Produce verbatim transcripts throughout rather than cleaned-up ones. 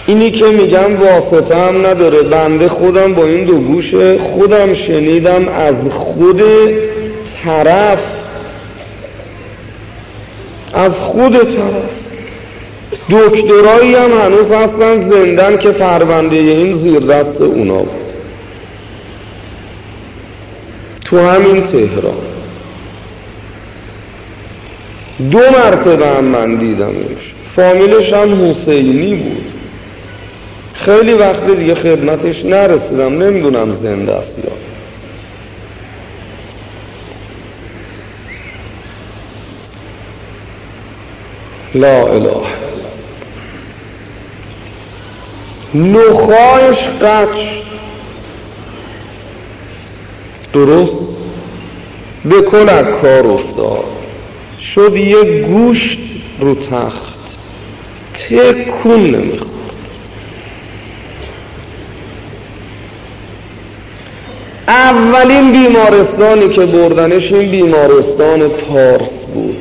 اینی که میگم واسطه هم نداره، بنده خودم با این دو گوش خودم شنیدم از خود طرف، از خود طرف. دکترایی هم هنوز هستن زندن که پرونده این زیر دست اونا بود، تو همین تهران. دو مرتبه هم من دیدمش. فامیلش هم حسینی بود. خیلی وقت دیگه خدمتش نرسیدم، نمیدونم زنده است یا. لا اله. نخایش قطع درست به کل از کار افتاد، شد یه گوشت رو تخت تکون نمیخورد. اولین بیمارستانی که بردنش این بیمارستان پارس بود.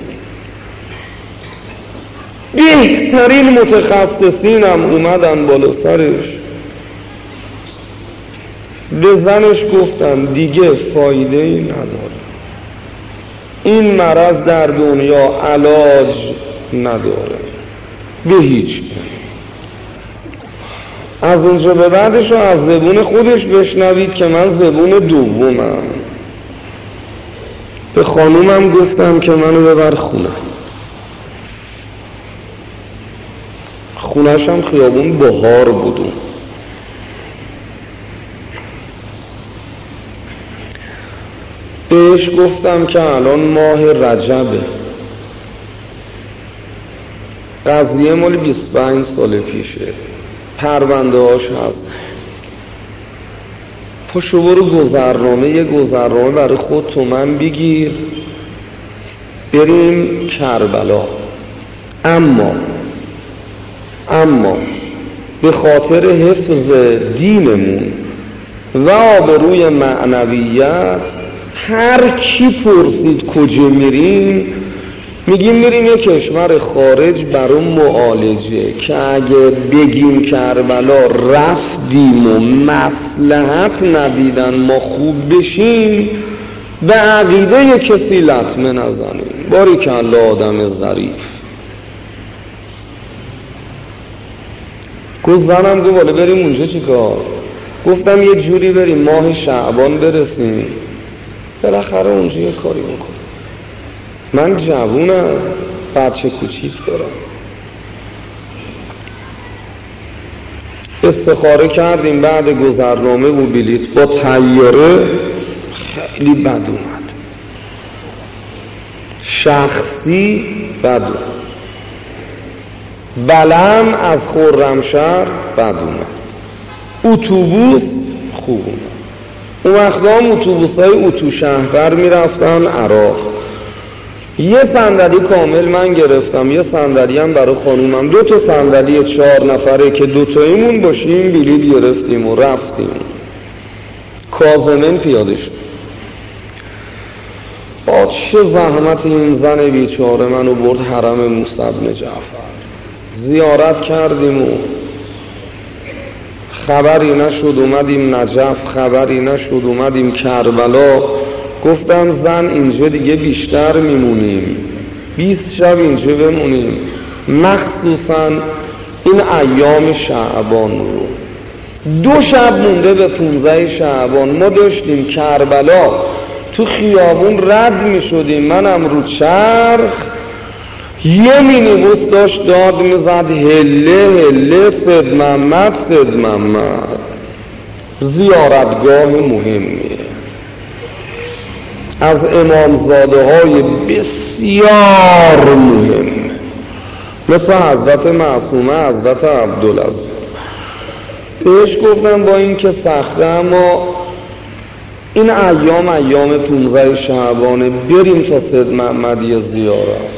بهترین متخصصین هم اومدن بالا سرش. به زنش گفتم دیگه فایده ای نداره، این مرض در دنیا علاج نداره به هیچ. از اونجا به بعدش رو از زبون خودش بشنوید که من زبون دومم. به خانومم گفتم که منو ببر خونه. خونش هم خیابون بهار بودون. بهش گفتم که الان ماه رجبه، قضیه مال بیست و پنج سال پیشه، پرونده هاش هست، پاشو برو گذرنامه، یه گذرنامه برای خود تو من بگیر بریم کربلا. اما اما به خاطر حفظ دینمون و آبروی معنویت هر کی پرسید کجا میریم میگیم میریم یه کشور خارج برای معالجه، که اگه بگیم کربلا رفتیم و مصلحت ندیدن ما خوب بشیم به عقیده کسی لطمه نزنیم. باریکالله آدم ظریف. گفت زنم گفت والا بریم اونجا چی کار؟ گفتم یه جوری بریم ماه شعبان برسیم بالاخره اونجا یه کاری بکنم. من جوونم، بچه کوچیک دارم. استخاره کردیم بعد گذرنامه و بلیط با طیاره. خیلی بد اومد، شخصی بد اومد. بلم از خرمشهر بد اومد. اتوبوس خوب اومد. اون وقتا هم اتوبوس های اتو شهر میرفتن عراق. یه صندلی کامل من گرفتم، یه صندلی هم برای خانومم، دو تا صندلی چهار نفره که دو تاییمون باشیم بلیط گرفتیم و رفتیم. کاظمین پیاده شد. با چه زحمت این زن بیچاره منو برد حرم موسی بن جعفر. زیارت کردیم و خبری نشد، اومدیم نجف خبری نشد، اومدیم کربلا. گفتم زن اینجا دیگه بیشتر میمونیم، بیست شب اینجا بمونیم، مخصوصا این ایام شعبان رو. دو شب مونده به پونزده شعبان ما داشتیم کربلا تو خیابون رد میشدیم، منم رو چرخ، یه مینیبوس داشت داد میزد هله هله سید محمد سید محمد. زیارتگاه مهمیه، از امامزاده های بسیار مهم مثل حضرت معصومه حضرت عبدالعزیز. بهش گفتم با این که سخته اما این ایام ایام پونزده شعبانه بریم تا سید محمدی زیارت.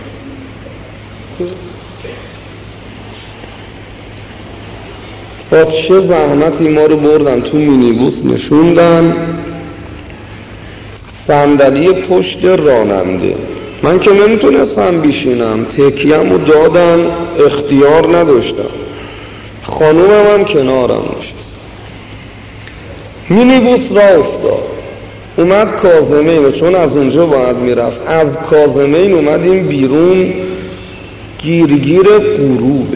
با چه زحمتی ما رو بردن تو مینیبوس نشوندن صندلی پشت راننده. من که نمیتونستم بشینم، تکیم رو دادم، اختیار نداشتم. خانومم هم کنارم نشست. مینیبوس را افتاد، اومد کاظمین، چون از اونجا باید میرفت، از کاظمین اومدیم بیرون، گیرگیر غروبه،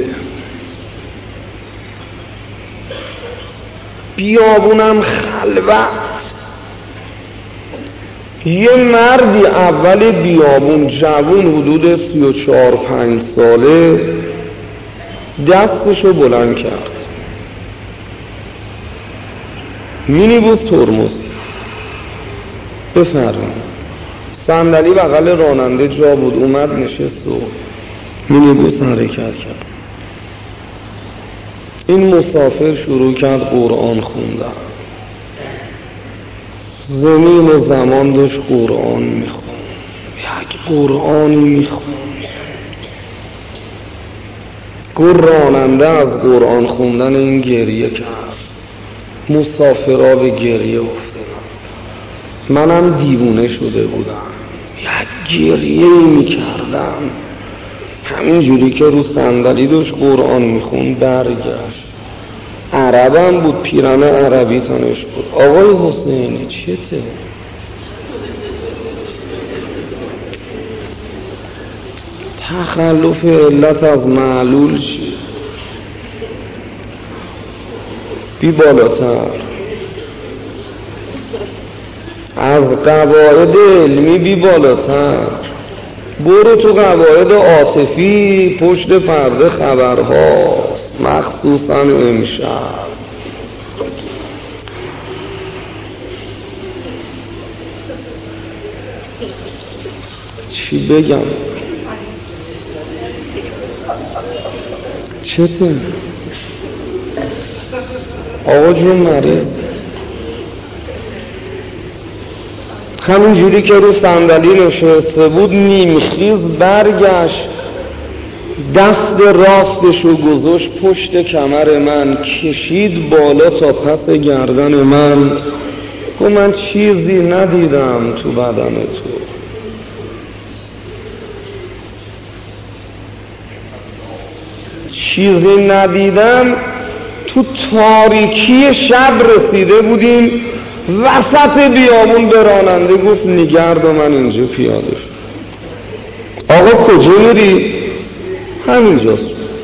بیابونم خلوت. یه مردی اول بیابون، جوون، حدود سی و چهار پنج ساله، دستشو بلند کرد، مینیبوس ترمز بفرمایید. صندلی بغل راننده جا بود، اومد نشست و مینیبوس حرکت کرد. این مسافر شروع کرد قرآن خوندن، زمین و زمان داشت قرآن میخوند، یک قرآنی میخوند. گفت راننده از قرآن خوندن این گریه کرد، مسافرها به گریه افتادن، منم دیوونه شده بودم، یک گریه میکردم. همین جوری که رو صندلی داشت قرآن میخوند برگشت، عربم بود، پیرن عربی تنش بود. آقای حسینی چته؟ تخلف علت از معلول چی؟ بی بالاتر از قواعد علمی، بی بالاتر برو تو قواعد عاطفی. پشت پرده خبرهاست، مخصوصا امشب. چی بگم؟ چته؟ آقا جون مریض همین جوری که رو صندلی نشسته بود نیمخیز برگشت، دست راستشو گذاشت پشت کمر من، کشید بالا تا پس گردن من. گفت من چیزی ندیدم تو بدن تو، چیزی ندیدم. تو تاریکی شب رسیده بودیم، وسط بیابون به راننده گفت نگرد و من اینجا پیاده شد. آقا کجا میری؟ همینجاست.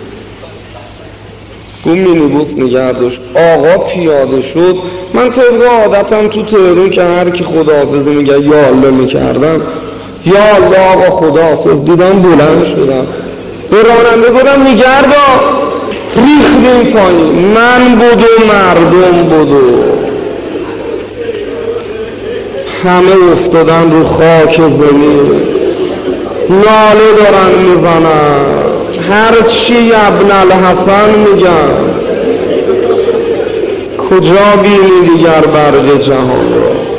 گفت مینیبوس نگردش. آقا پیاده شد. من طبق عادتم تو تهرون که هر کی خداحافظی میگه یا الله میکردم، یا الله آقا خداحافظ. دیدم بلند شدم به راننده گفتم نگردا، ریختیم پایین، من بود و مردم بود و همه افتادن رو خاک زمین، ناله دارن میزنن، هر چی ابن الحسن میگن. کجا بینی دیگر برق جهان را؟